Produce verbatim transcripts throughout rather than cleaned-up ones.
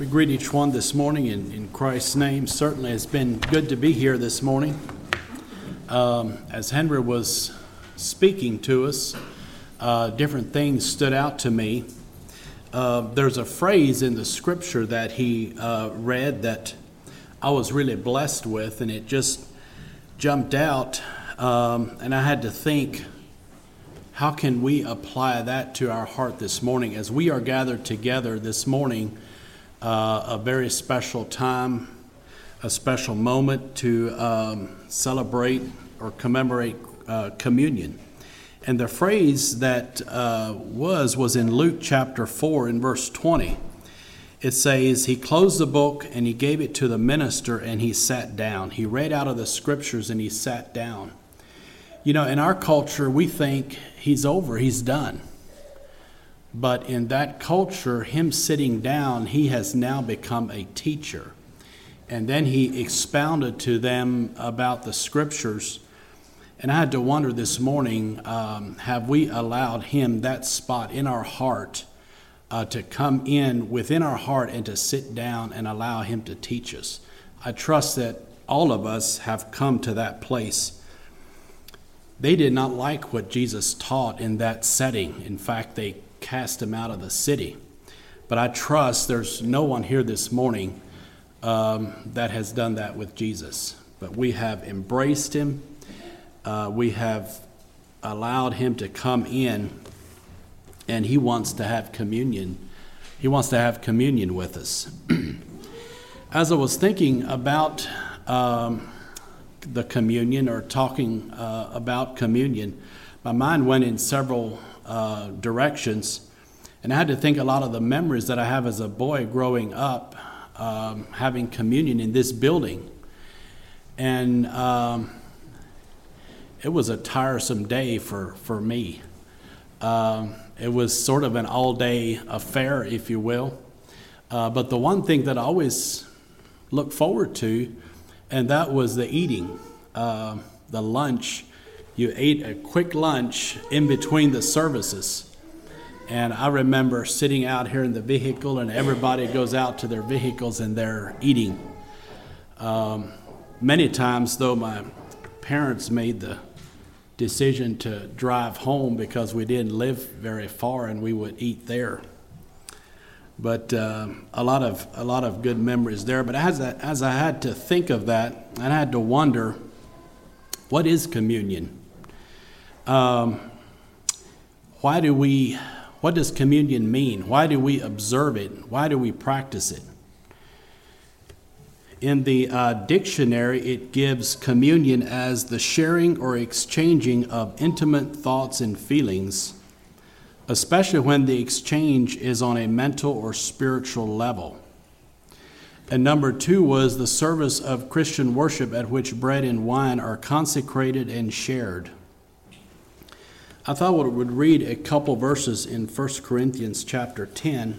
We greet each one this morning in, in Christ's name. Certainly it's been good to be here this morning. Um, as Henry was speaking to us, uh, different things stood out to me. Uh, there's a phrase in the scripture that he uh, read that I was really blessed with, and it just jumped out, um, and I had to think, how can we apply that to our heart this morning as we are gathered together this morning? Uh, a very special time, a special moment to um, celebrate or commemorate uh, communion. And the phrase that uh, was, was in Luke chapter four in verse twenty. It says, he closed the book and he gave it to the minister and he sat down. He read out of the scriptures and he sat down. You know, in our culture, we think he's over, he's done. But in that culture, him sitting down, he has now become a teacher. And then he expounded to them about the scriptures. And I had to wonder this morning, um, have we allowed him that spot in our heart uh, to come in within our heart and to sit down and allow him to teach us? I trust that all of us have come to that place. They did not like what Jesus taught in that setting. In fact, they cast him out of the city. But I trust there's no one here this morning um, that has done that with Jesus. But we have embraced him. Uh, we have allowed him to come in, and he wants to have communion. He wants to have communion with us. As I was thinking about um, the communion or talking uh, about communion, my mind went in several uh, directions, and I had to think a lot of the memories that I have as a boy growing up, um, having communion in this building. And um, it was a tiresome day for, for me. Um, it was sort of an all-day affair, if you will. Uh, but the one thing that I always looked forward to, and that was the eating, uh, the lunch. You ate a quick lunch in between the services. And I remember sitting out here in the vehicle, and everybody goes out to their vehicles and they're eating. Um, many times, though, my parents made the decision to drive home because we didn't live very far and we would eat there. But uh, a lot of a lot of good memories there. But as I, as I had to think of that, I had to wonder, what is communion? Um, why do we? What does communion mean? Why do we observe it? Why do we practice it? In the uh, dictionary, it gives communion as the sharing or exchanging of intimate thoughts and feelings, especially when the exchange is on a mental or spiritual level. And number two was the service of Christian worship at which bread and wine are consecrated and shared. I thought we would read a couple verses in First Corinthians chapter ten.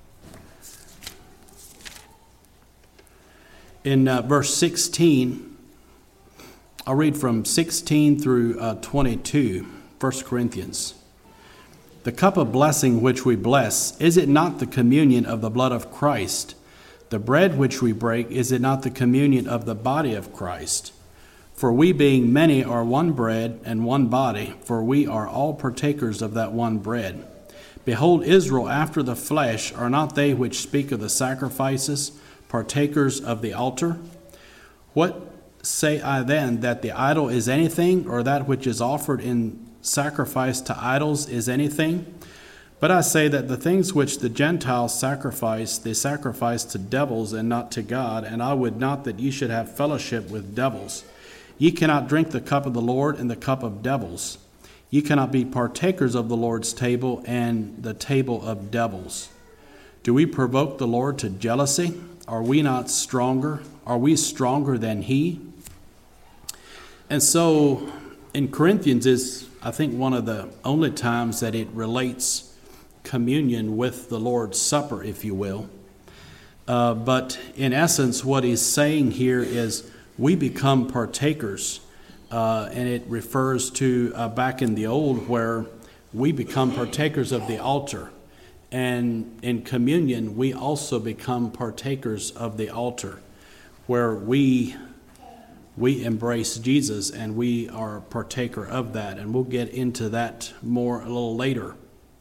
In uh, verse sixteen, I'll read from sixteen through uh, twenty-two, First Corinthians. The cup of blessing which we bless, is it not the communion of the blood of Christ? The bread which we break, is it not the communion of the body of Christ? For we being many are one bread and one body, for we are all partakers of that one bread. Behold, Israel after the flesh, are not they which speak of the sacrifices, partakers of the altar? What say I then, that the idol is anything, or that which is offered in sacrifice to idols is anything? But I say that the things which the Gentiles sacrifice, they sacrifice to devils and not to God, and I would not that ye should have fellowship with devils. Ye cannot drink the cup of the Lord and the cup of devils. Ye cannot be partakers of the Lord's table and the table of devils. Do we provoke the Lord to jealousy? Are we not stronger? Are we stronger than he? And so in Corinthians is, I think, one of the only times that it relates communion with the Lord's Supper, if you will. Uh, but in essence, what he's saying here is we become partakers, uh, and it refers to uh, back in the old where we become partakers of the altar. And in communion, we also become partakers of the altar, where we we embrace Jesus and we are a partaker of that. And we'll get into that more a little later.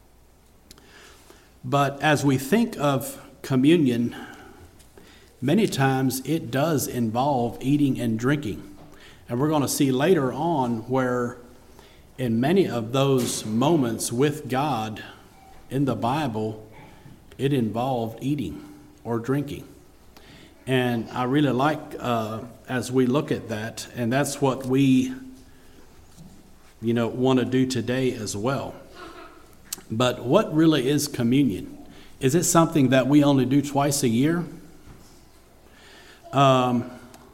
But as we think of communion, many times it does involve eating and drinking. And we're going to see later on where in many of those moments with God in the Bible, it involved eating or drinking. And I really like, uh, as we look at that, and that's what we, you know, want to do today as well. But what really is communion? Is it something that we only do twice a year? Um,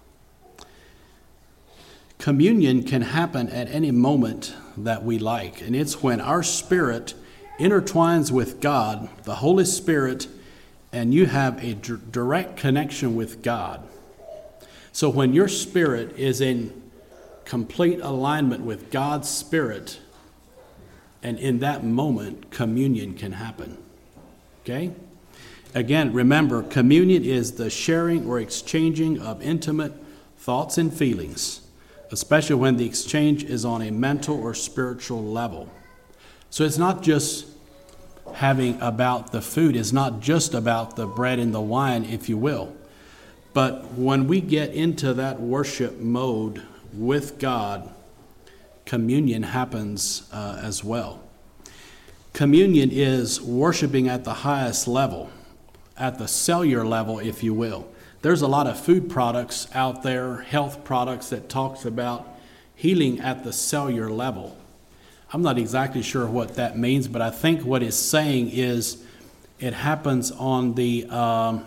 communion can happen at any moment that we like, and it's when our spirit intertwines with God, the Holy Spirit, and you have a d- direct connection with God. So when your spirit is in complete alignment with God's Spirit, and in that moment, communion can happen. Okay? Again, remember, communion is the sharing or exchanging of intimate thoughts and feelings, especially when the exchange is on a mental or spiritual level. So it's not just having about the food, it's not just about the bread and the wine, if you will. But when we get into that worship mode with God, communion happens uh, as well. Communion is worshiping at the highest level, at the cellular level, if you will. There's a lot of food products out there, health products, that talks about healing at the cellular level. I'm not exactly sure what that means, but I think what it's saying is it happens on the um,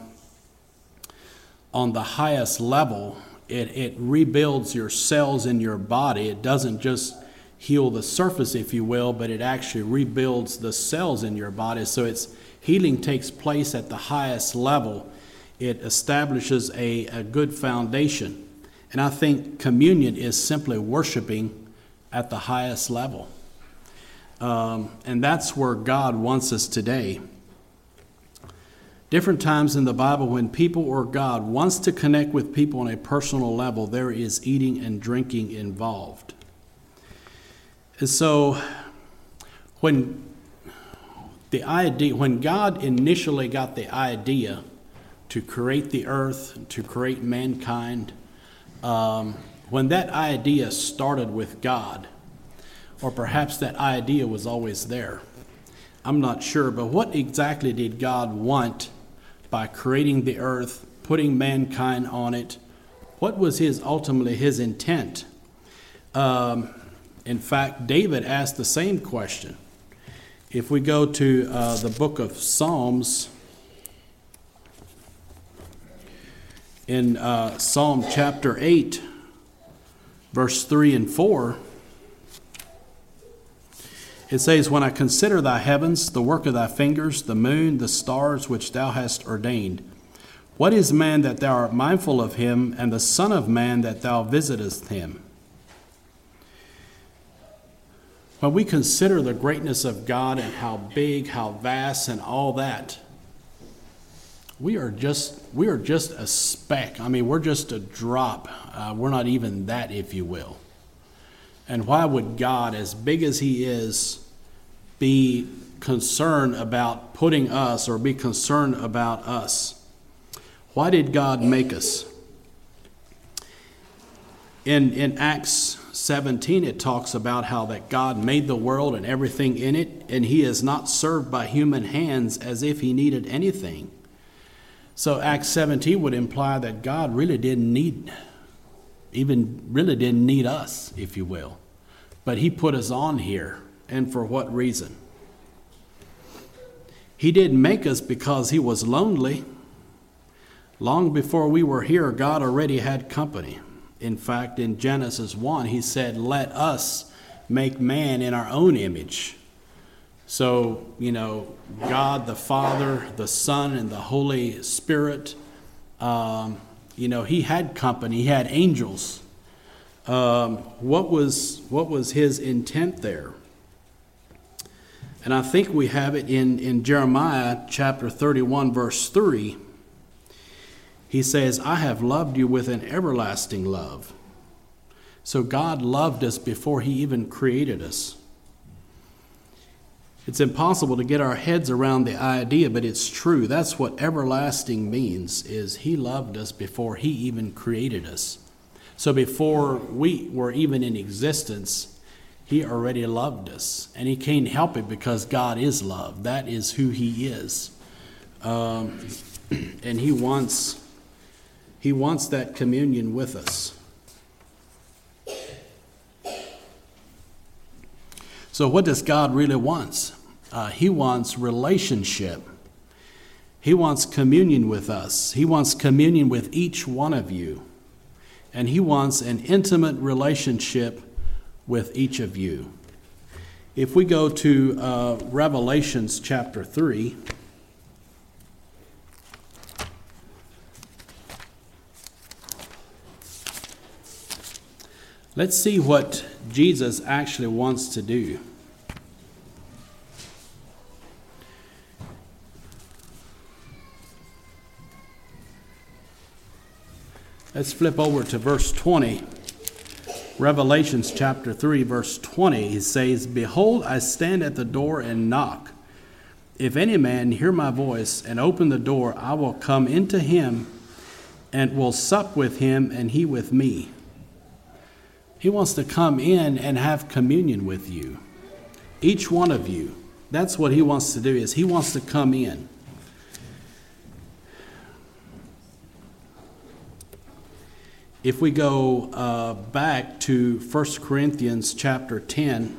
on the highest level. It it rebuilds your cells in your body. It doesn't just heal the surface, if you will, but it actually rebuilds the cells in your body. So it's healing takes place at the highest level. It establishes a, a good foundation. And I think communion is simply worshiping at the highest level. Um, and that's where God wants us today. Different times in the Bible when people or God wants to connect with people on a personal level, there is eating and drinking involved. And so when the idea, when God initially got the idea to create the earth, to create mankind, um, when that idea started with God, or perhaps that idea was always there, I'm not sure, but what exactly did God want by creating the earth, putting mankind on it? What was his ultimately his intent? Um, in fact, David asked the same question. If we go to uh, the book of Psalms, in uh, Psalm chapter eight, verse three and four, it says, "When I consider thy heavens, the work of thy fingers, the moon, the stars which thou hast ordained, what is man that thou art mindful of him, and the son of man that thou visitest him?" When we consider the greatness of God and how big, how vast, and all that, we are just we are just a speck. I mean, we're just a drop. Uh, we're not even that, if you will. And why would God, as big as he is, be concerned about putting us or be concerned about us? Why did God make us? In, in Acts seventeen, it talks about how that God made the world and everything in it, and he is not served by human hands as if he needed anything. So Acts seventeen would imply that God really didn't need, even really didn't need us, if you will. But he put us on here. And for what reason? He didn't make us because he was lonely. Long before we were here, God already had company. In fact, in Genesis one, he said, "Let us make man in our own image." So, you know, God the Father, the Son, and the Holy Spirit, um, you know, he had company. He had angels. Um, what was what was his intent there? And I think we have it in, in Jeremiah chapter thirty-one, verse three. He says, I have loved you with an everlasting love. So God loved us before he even created us. It's impossible to get our heads around the idea, but it's true. That's what everlasting means, is he loved us before he even created us. So before we were even in existence, he already loved us. And he can't help it because God is love. That is who he is. Um, and he wants, he wants that communion with us. So what does God really want? Uh, he wants relationship. He wants communion with us. He wants communion with each one of you. And he wants an intimate relationship with each of you. If we go to uh, Revelations chapter three, let's see what Jesus actually wants to do. Let's flip over to verse twenty. Revelations chapter three, verse twenty, it says, Behold, I stand at the door and knock. If any man hear my voice and open the door, I will come into him and will sup with him and he with me. He wants to come in and have communion with you. Each one of you. That's what he wants to do, is he wants to come in. If we go uh, back to First Corinthians chapter ten,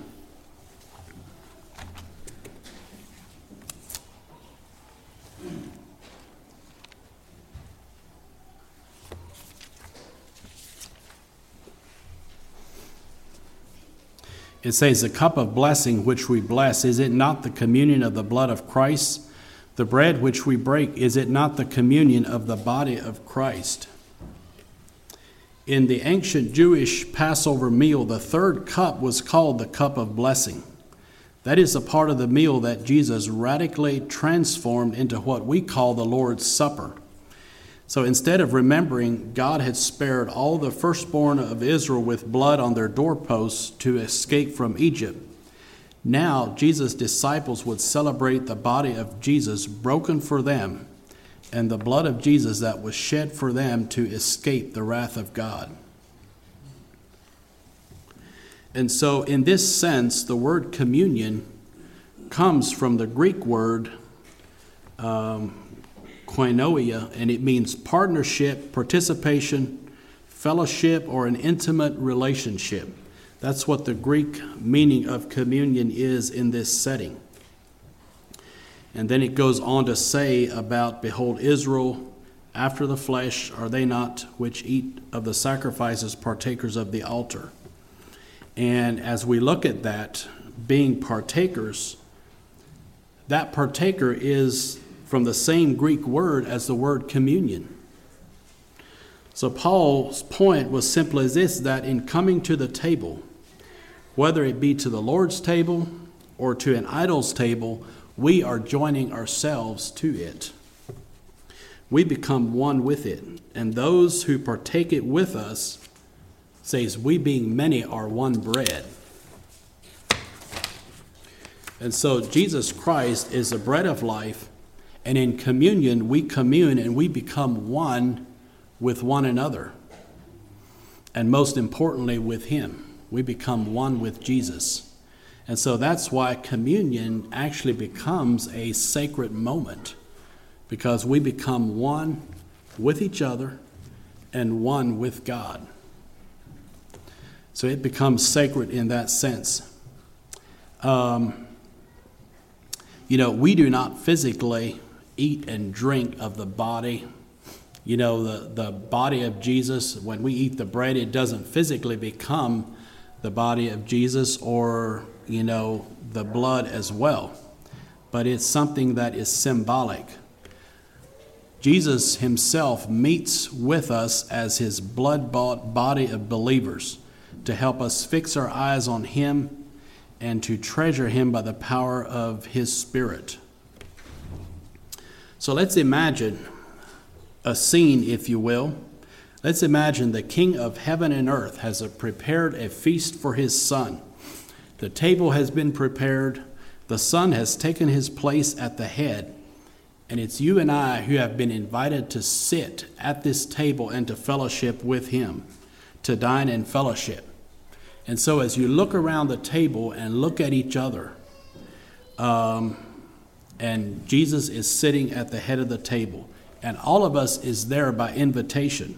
it says, the cup of blessing which we bless, is it not the communion of the blood of Christ? The bread which we break, is it not the communion of the body of Christ? In the ancient Jewish Passover meal, the third cup was called the cup of blessing. That is a part of the meal that Jesus radically transformed into what we call the Lord's Supper. So instead of remembering God had spared all the firstborn of Israel with blood on their doorposts to escape from Egypt, now Jesus' disciples would celebrate the body of Jesus broken for them and the blood of Jesus that was shed for them to escape the wrath of God. And so in this sense, the word communion comes from the Greek word um, koinonia, and it means partnership, participation, fellowship, or an intimate relationship. That's what the Greek meaning of communion is in this setting. And then it goes on to say about, behold, Israel, after the flesh, are they not which eat of the sacrifices partakers of the altar? And as we look at that, being partakers, that partaker is from the same Greek word as the word communion. So Paul's point was simply this, that in coming to the table, whether it be to the Lord's table or to an idol's table, we are joining ourselves to it. We become one with it. And those who partake it with us, says, we being many are one bread. And so Jesus Christ is the bread of life, and in communion we commune and we become one with one another. And most importantly, with him. We become one with Jesus. And so that's why communion actually becomes a sacred moment, because we become one with each other and one with God. So it becomes sacred in that sense. Um, you know, we do not physically eat and drink of the body. You know, the, the body of Jesus, when we eat the bread, it doesn't physically become the body of Jesus or, you know, the blood as well. But it's something that is symbolic. Jesus himself meets with us as his blood-bought body of believers to help us fix our eyes on him and to treasure him by the power of his Spirit. So let's imagine a scene, if you will. Let's imagine the King of heaven and earth has prepared a feast for his Son. The table has been prepared. The Son has taken his place at the head. And it's you and I who have been invited to sit at this table and to fellowship with him, to dine in fellowship. And so as you look around the table and look at each other, um, and Jesus is sitting at the head of the table, and all of us is there by invitation.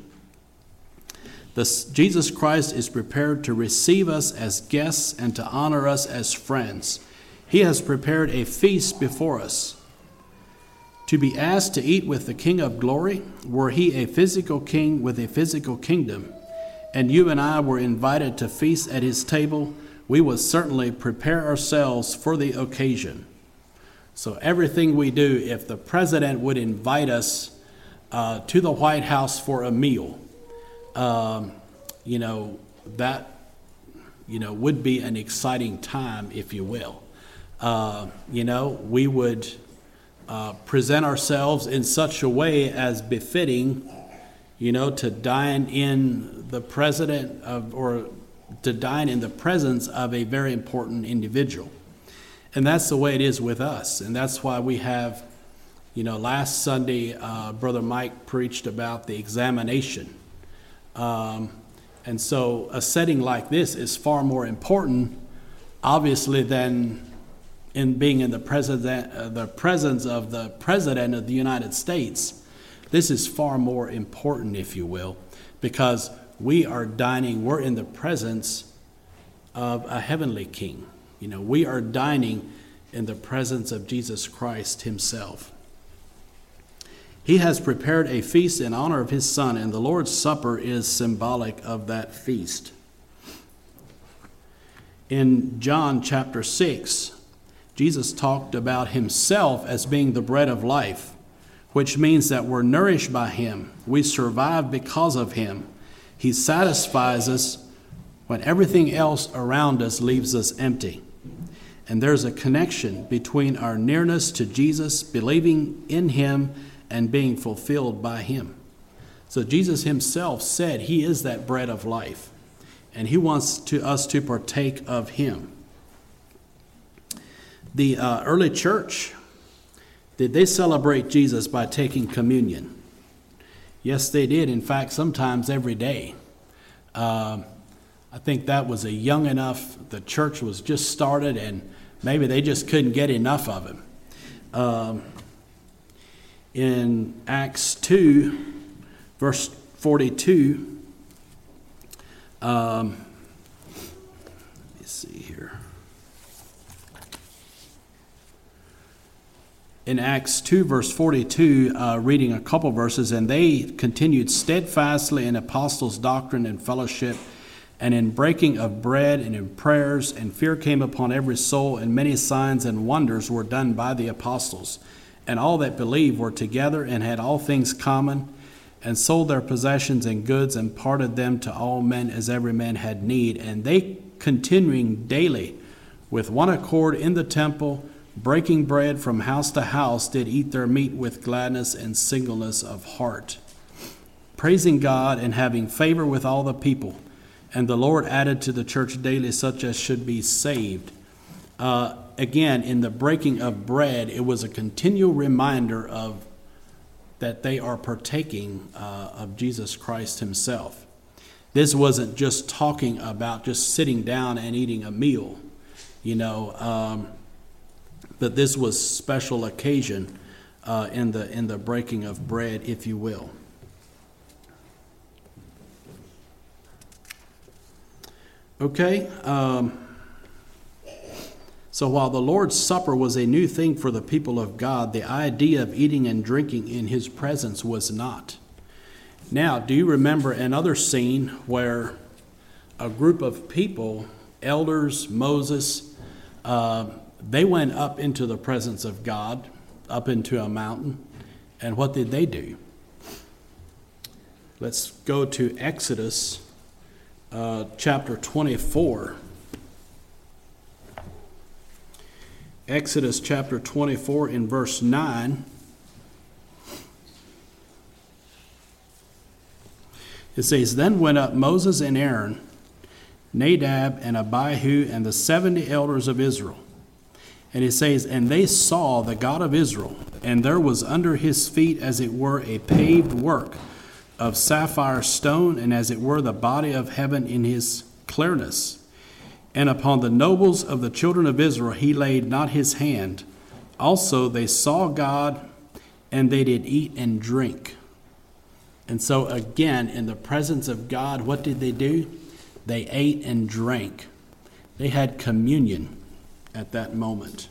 The, Jesus Christ is prepared to receive us as guests and to honor us as friends. He has prepared a feast before us. To be asked to eat with the King of glory, were he a physical king with a physical kingdom, and you and I were invited to feast at his table, we would certainly prepare ourselves for the occasion. So everything we do, if the president would invite us uh, to the White House for a meal, Um, you know, that, you know, would be an exciting time, if you will. Uh, you know, we would uh, present ourselves in such a way as befitting, you know, to dine in the president of, or to dine in the presence of a very important individual. And that's the way it is with us. And that's why we have, you know, last Sunday, uh, Brother Mike preached about the examination. Um, and so a setting like this is far more important, obviously, than in being in the president, uh, the presence of the President of the United States. This is far more important, if you will, because we are dining, we're in the presence of a heavenly King. You know, we are dining in the presence of Jesus Christ himself. He has prepared a feast in honor of his Son, and the Lord's Supper is symbolic of that feast. In John chapter six, Jesus talked about himself as being the bread of life, which means that we're nourished by him. We survive because of him. He satisfies us when everything else around us leaves us empty. And there's a connection between our nearness to Jesus, believing in him, and being fulfilled by him. So Jesus himself said he is that bread of life, and he wants to us to partake of him. The uh, early church, did they celebrate Jesus by taking communion? Yes, they did. In fact, sometimes every day. Uh, I think that was a young enough, the church was just started, and maybe they just couldn't get enough of him. Um, In Acts two, verse forty-two, um, let me see here. In Acts two, verse forty-two, uh, reading a couple verses, and they continued steadfastly in apostles' doctrine and fellowship, and in breaking of bread and in prayers, and fear came upon every soul, and many signs and wonders were done by the apostles. And all that believed were together and had all things common, and sold their possessions and goods, and parted them to all men as every man had need. And they, continuing daily with one accord in the temple, breaking bread from house to house, did eat their meat with gladness and singleness of heart, praising God and having favor with all the people. And the Lord added to the church daily such as should be saved. Uh, Again, in the breaking of bread, it was a continual reminder of that they are partaking uh, of Jesus Christ himself. This wasn't just talking about just sitting down and eating a meal, you know, um, but this was special occasion uh, in the in the breaking of bread, if you will. Okay. Um, So while the Lord's Supper was a new thing for the people of God, the idea of eating and drinking in his presence was not. Now, do you remember another scene where a group of people, elders, Moses, uh, they went up into the presence of God, up into a mountain, and what did they do? Let's go to Exodus uh, chapter twenty-four. Exodus chapter twenty-four in verse nine. It says, Then went up Moses and Aaron, Nadab and Abihu, and the seventy elders of Israel. And it says, And they saw the God of Israel, and there was under his feet as it were a paved work of sapphire stone, and as it were the body of heaven in his clearness. And upon the nobles of the children of Israel he laid not his hand. Also they saw God, and they did eat and drink. And so again, in the presence of God, what did they do? They ate and drank. They had communion at that moment.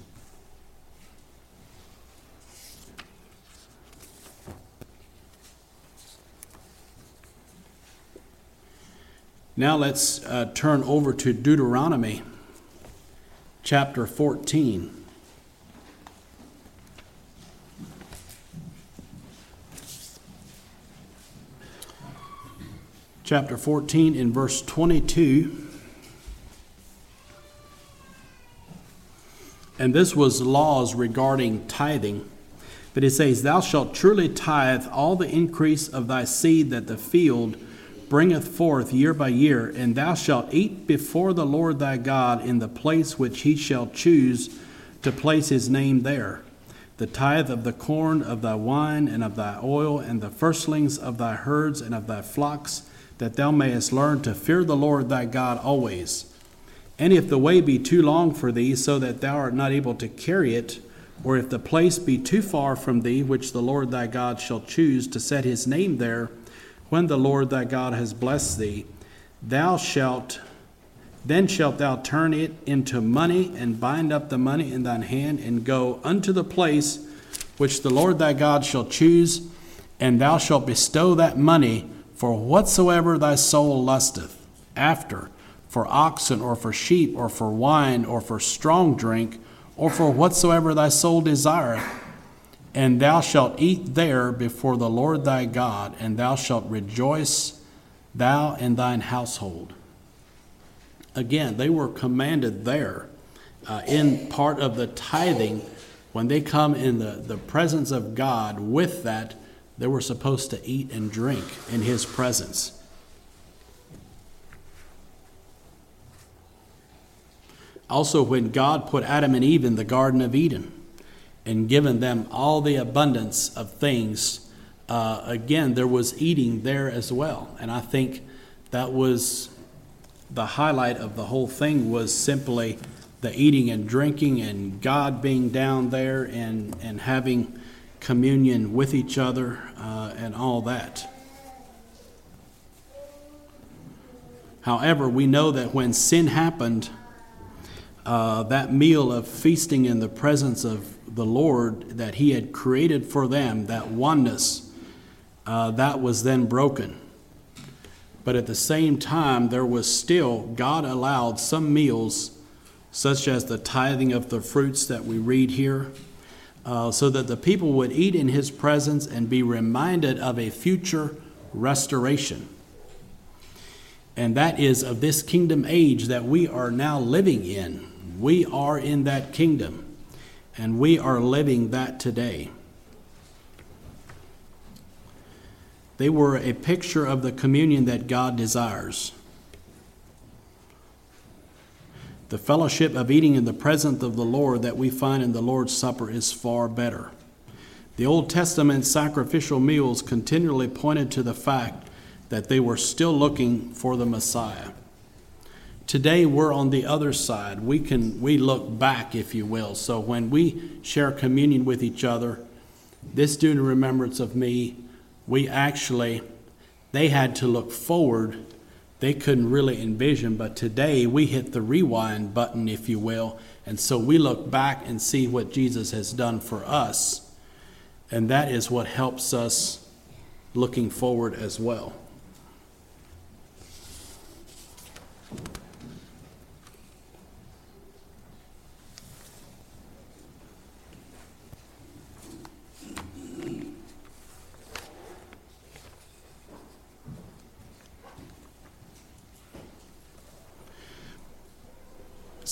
Now let's uh, turn over to Deuteronomy chapter fourteen. Chapter fourteen in verse twenty-two. And this was laws regarding tithing. But it says, Thou shalt truly tithe all the increase of thy seed that the field bringeth forth year by year, and thou shalt eat before the Lord thy God in the place which he shall choose to place his name there. The tithe of the corn, of thy wine, and of thy oil, and the firstlings of thy herds and of thy flocks, that thou mayest learn to fear the Lord thy God always. And if the way be too long for thee, so that thou art not able to carry it, or if the place be too far from thee, which the Lord thy God shall choose to set his name there, when the Lord thy God has blessed thee, thou shalt, then shalt thou turn it into money, and bind up the money in thine hand, and go unto the place which the Lord thy God shall choose, and thou shalt bestow that money for whatsoever thy soul lusteth after, for oxen, or for sheep, or for wine, or for strong drink, or for whatsoever thy soul desireth. And thou shalt eat there before the Lord thy God, and thou shalt rejoice, thou and thine household. Again, they were commanded there uh, in part of the tithing. When they come in the, the presence of God with that, they were supposed to eat and drink in his presence. Also, when God put Adam and Eve in the Garden of Eden and given them all the abundance of things, uh, again, there was eating there as well. And I think that was the highlight of the whole thing, was simply the eating and drinking and God being down there and, and having communion with each other uh, and all that. However, we know that when sin happened, uh, that meal of feasting in the presence of the Lord that he had created for them, that oneness, uh, that was then broken. But at the same time, there was still, God allowed some meals, such as the tithing of the fruits that we read here, uh, so that the people would eat in his presence and be reminded of a future restoration. And that is of this kingdom age that we are now living in. We are in that kingdom, and we are living that today. They were a picture of the communion that God desires. The fellowship of eating in the presence of the Lord that we find in the Lord's Supper is far better. The Old Testament sacrificial meals continually pointed to the fact that they were still looking for the Messiah. Today we're on the other side. We can we look back, if you will. So when we share communion with each other, this do in remembrance of me, we actually, they had to look forward. They couldn't really envision, but today we hit the rewind button, if you will, and so we look back and see what Jesus has done for us, and that is what helps us looking forward as well.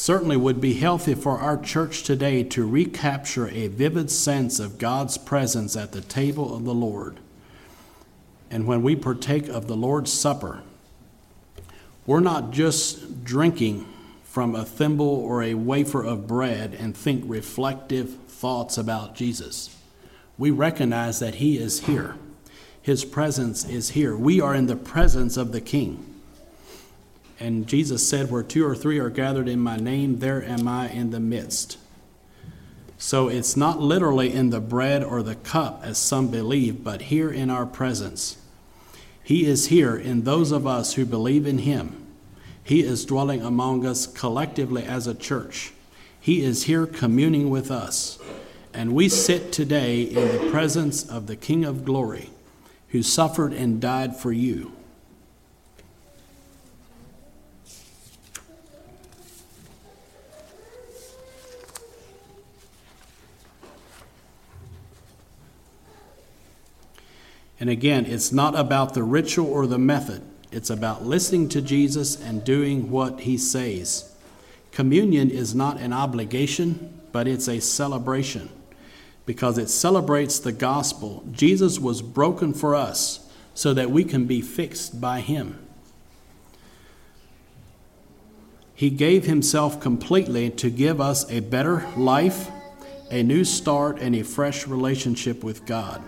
certainly would be healthy for our church today to recapture a vivid sense of God's presence at the table of the Lord. And when we partake of the Lord's Supper, we're not just drinking from a thimble or a wafer of bread and think reflective thoughts about Jesus. We recognize that he is here. His presence is here. We are in the presence of the King. And Jesus said, where two or three are gathered in my name, there am I in the midst. So it's not literally in the bread or the cup, as some believe, but here in our presence. He is here in those of us who believe in him. He is dwelling among us collectively as a church. He is here communing with us. And we sit today in the presence of the King of Glory, who suffered and died for you. And again, it's not about the ritual or the method. It's about listening to Jesus and doing what he says. Communion is not an obligation, but it's a celebration because it celebrates the gospel. Jesus was broken for us so that we can be fixed by him. He gave himself completely to give us a better life, a new start, and a fresh relationship with God.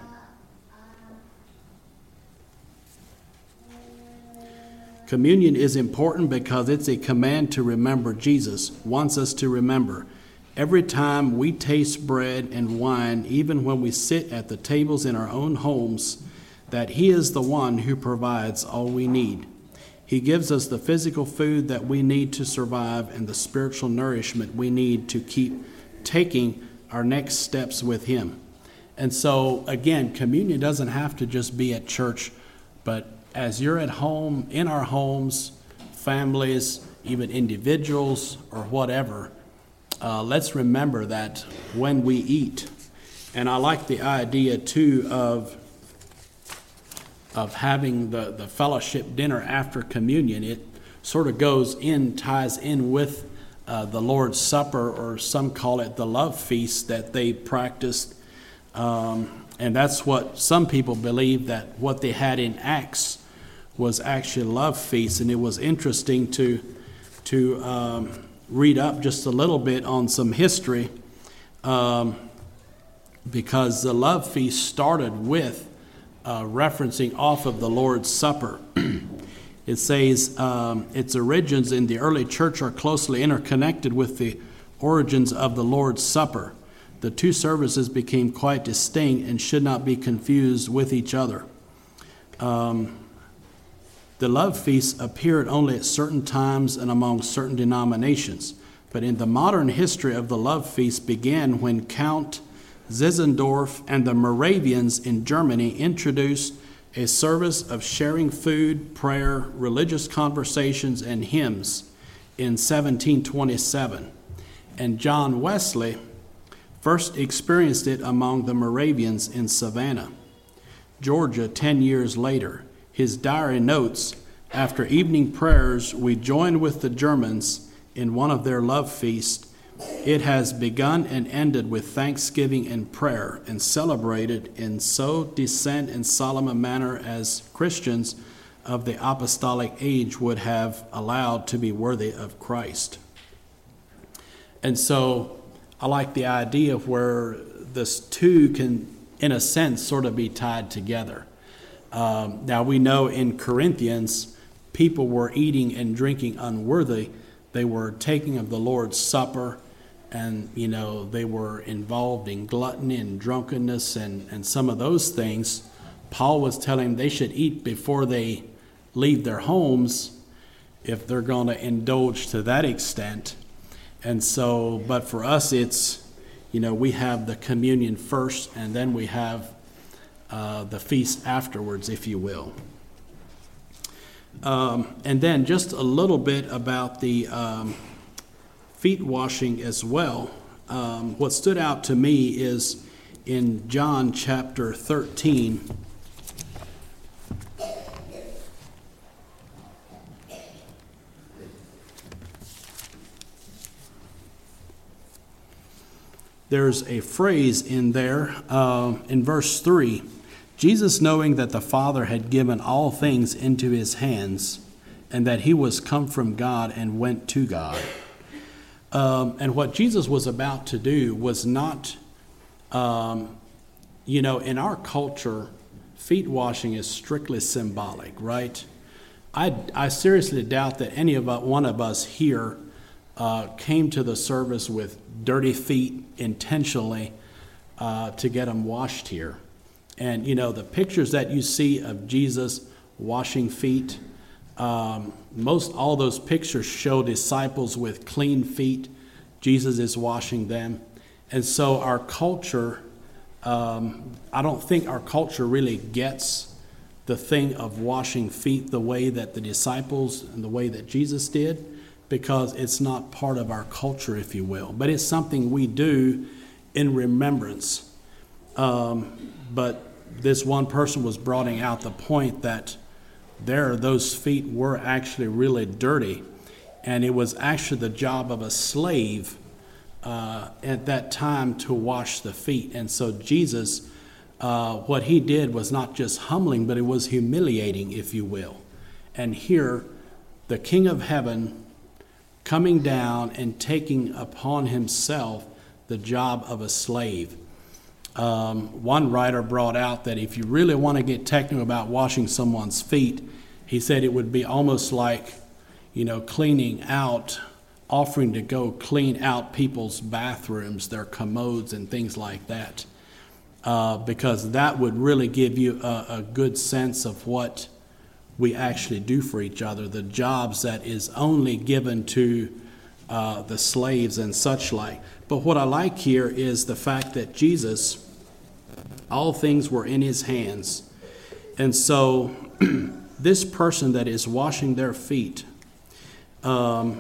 Communion is important because it's a command to remember. Jesus wants us to remember. Every time we taste bread and wine, even when we sit at the tables in our own homes, that he is the one who provides all we need. He gives us the physical food that we need to survive and the spiritual nourishment we need to keep taking our next steps with him. And so, again, communion doesn't have to just be at church, but as you're at home, in our homes, families, even individuals or whatever, uh, let's remember that when we eat. And I like the idea, too, of of having the, the fellowship dinner after communion. It sort of goes in, ties in with uh, the Lord's Supper, or some call it the love feast that they practiced. Um, and that's what some people believe, that what they had in Acts was actually love feast. And it was interesting to to um, read up just a little bit on some history, um, because the love feast started with uh, referencing off of the Lord's Supper. It says um, its origins in the early church are closely interconnected with the origins of the Lord's Supper. The two services became quite distinct and should not be confused with each other. Um, The love feast appeared only at certain times and among certain denominations, but in the modern history of the love feast began when Count Zinzendorf and the Moravians in Germany introduced a service of sharing food, prayer, religious conversations, and hymns in seventeen twenty-seven. And John Wesley first experienced it among the Moravians in Savannah, Georgia, ten years later. His diary notes, after evening prayers, we joined with the Germans in one of their love feasts. It has begun and ended with thanksgiving and prayer, and celebrated in so decent and solemn a manner as Christians of the apostolic age would have allowed to be worthy of Christ. And so I like the idea of where this two can, in a sense, sort of be tied together. Um, now we know in Corinthians, people were eating and drinking unworthy. They were taking of the Lord's Supper, and, you know, they were involved in gluttony and drunkenness and, and some of those things. Paul was telling them they should eat before they leave their homes if they're going to indulge to that extent. And so, but for us, it's, you know, we have the communion first, and then we have Uh, the feast afterwards, if you will. Um, and then just a little bit about the um, feet washing as well. Um, what stood out to me is in John chapter thirteen. there's a phrase in there uh, in verse three. Jesus, knowing that the Father had given all things into his hands, and that he was come from God and went to God. Um, and what Jesus was about to do was not, um, you know, in our culture, feet washing is strictly symbolic, right? I, I seriously doubt that any of us, one of us here uh, came to the service with dirty feet intentionally uh, to get them washed here. And, you know, the pictures that you see of Jesus washing feet, um, most all those pictures show disciples with clean feet. Jesus is washing them. And so our culture, um, I don't think our culture really gets the thing of washing feet the way that the disciples and the way that Jesus did, because it's not part of our culture, if you will. But it's something we do in remembrance. Um, but this one person was bringing out the point that there, those feet were actually really dirty. And it was actually the job of a slave uh, at that time to wash the feet. And so Jesus, uh, what he did was not just humbling, but it was humiliating, if you will. And here, the King of Heaven coming down and taking upon himself the job of a slave. Um, one writer brought out that if you really want to get technical about washing someone's feet, he said it would be almost like, you know, cleaning out, offering to go clean out people's bathrooms, their commodes and things like that, uh, because that would really give you a, a good sense of what we actually do for each other, the jobs that is only given to uh, the slaves and such like. But what I like here is the fact that Jesus, all things were in his hands. And so this person that is washing their feet, um,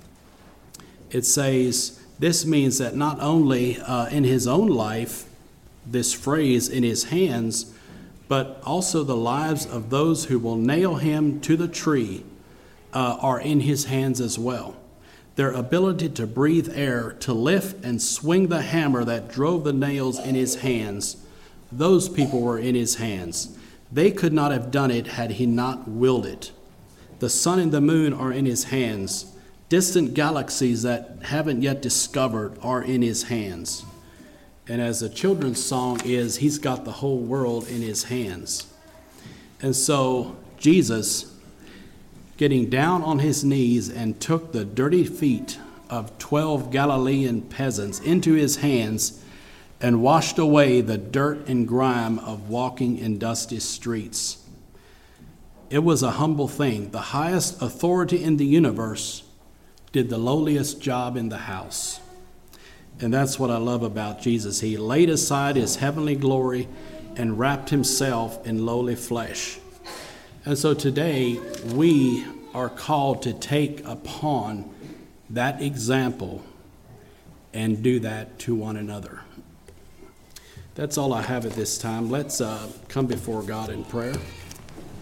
it says, this means that not only uh, in his own life, this phrase, in his hands, but also the lives of those who will nail him to the tree uh, are in his hands as well. Their ability to breathe air, to lift and swing the hammer that drove the nails in his hands, those people were in his hands. They could not have done it had he not willed it. The sun and the moon are in his hands. Distant galaxies that haven't yet discovered are in his hands. And as the children's song is, he's got the whole world in his hands. And so Jesus, getting down on his knees and took the dirty feet of twelve Galilean peasants into his hands and washed away the dirt and grime of walking in dusty streets. It was a humble thing. The highest authority in the universe did the lowliest job in the house. And that's what I love about Jesus. He laid aside his heavenly glory and wrapped himself in lowly flesh. And so today we are called to take upon that example and do that to one another. That's all I have at this time. Let's uh, come before God in prayer.